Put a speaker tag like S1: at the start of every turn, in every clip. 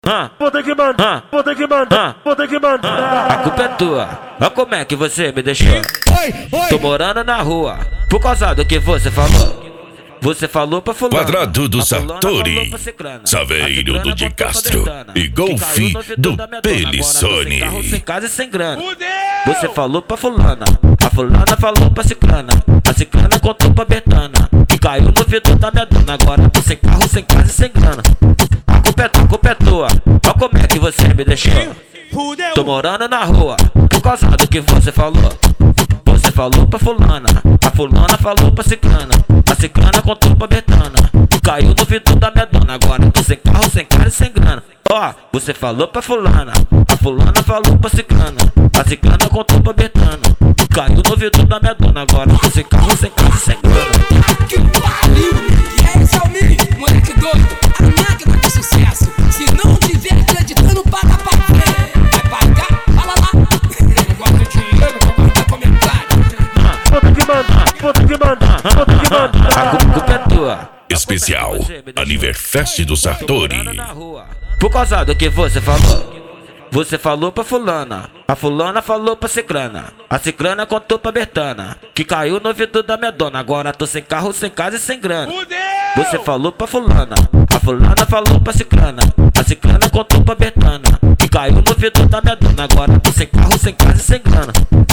S1: vou ter que mandar, vou ter que mandar, vou ter que mandar.
S2: A culpa é tua, olha como é que você me deixou. Tô morando na rua, por causa do que você falou. Você falou pra fulano,
S3: Quadrado do
S2: a fulana
S3: Sartori,
S2: falou pra ciclana,
S3: Saveiro
S2: a
S3: do
S2: ciclana
S3: de
S2: contou pra
S3: Castro
S2: Bertana,
S3: e
S2: que
S3: Golfe
S2: caiu no ouvido
S3: do
S2: da minha dona,
S3: Pelissone.
S2: agora tô sem carro, sem casa e sem grana. Você falou pra fulana, a fulana falou pra ciclana, a ciclana contou pra Bertana, que caiu no ouvido da minha dona, agora tô sem carro, sem casa e sem grana. A culpa é tua, olha como é que você me deixou. Tô morando na rua, por causa do que você falou. Você falou pra fulana, a fulana falou pra ciclana, a ciclana contou pra Bertana, que caiu no ouvido da minha dona, agora tô sem carro, sem casa e sem grana. Ó, você falou pra fulana, a fulana falou pra ciclana, a ciclana contou pra Bertana, que caiu no ouvido da minha dona, agora tô sem carro, sem casa e sem grana.
S4: Que pariu! E esse é o mini, moleque doido, a máquina de sucesso. Se não tiver acreditando, paga pra ver. Vai pagar? Fala lá. Eu não gosto de dinheiro, não gosto de comentário.
S1: Vou ter que mandar, vou ter que mandar, vou ter que mandar.
S2: A culpa é tua.
S3: Especial Aniverfest do Sartori.
S2: Por causa do que você falou. Você falou pra fulana, a fulana falou pra ciclana, a ciclana contou pra Bertana, que caiu no ouvido da minha dona, agora tô sem carro, sem casa e sem grana. Você falou pra fulana, a fulana falou pra ciclana, a ciclana contou pra Bertana, que caiu no ouvido da minha dona, agora tô sem carro, sem casa e sem grana.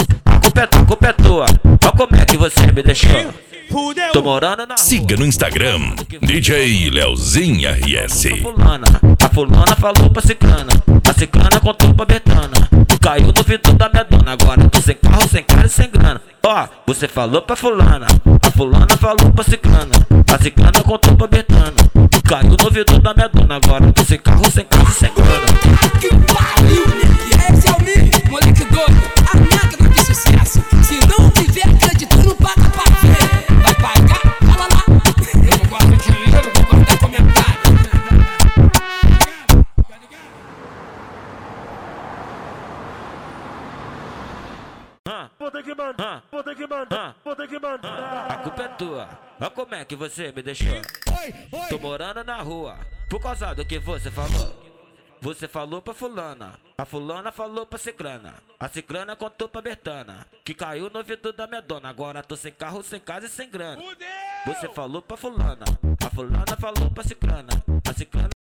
S2: A culpa é tua, olha como é que você me deixou. Tô morando na rua.
S3: Siga no Instagram, DJ Leozinho RS.
S2: A fulana falou pra ciclana, a ciclana contou pra Bertana, que caiu no ouvido da minha dona, agora tô sem carro, sem casa e sem grana. Ó, você falou pra fulana, a fulana falou pra ciclana, a ciclana contou pra Bertana, que caiu no ouvido da minha dona, agora tô sem carro, sem casa e sem grana.
S4: Que pariu! E esse é o mini, moleque doido, a máquina de sucesso. Se não tiver acreditando, paga pra ver. Vai pagar? Fala lá. Eu não gosto de dinheiro, não gosto de comentário.
S1: Vou ter que mandar, vou ter que mandar, vou ter que
S2: A
S1: mandar.
S2: culpa é tua, olha como é que você me deixou. Tô morando na rua, por causa do que você falou. Você falou pra fulana, a fulana falou pra ciclana, a ciclana contou pra Bertana, que caiu no ouvido da minha dona, agora tô sem carro, sem casa e sem grana. Você falou pra fulana, a fulana falou pra ciclana, a ciclana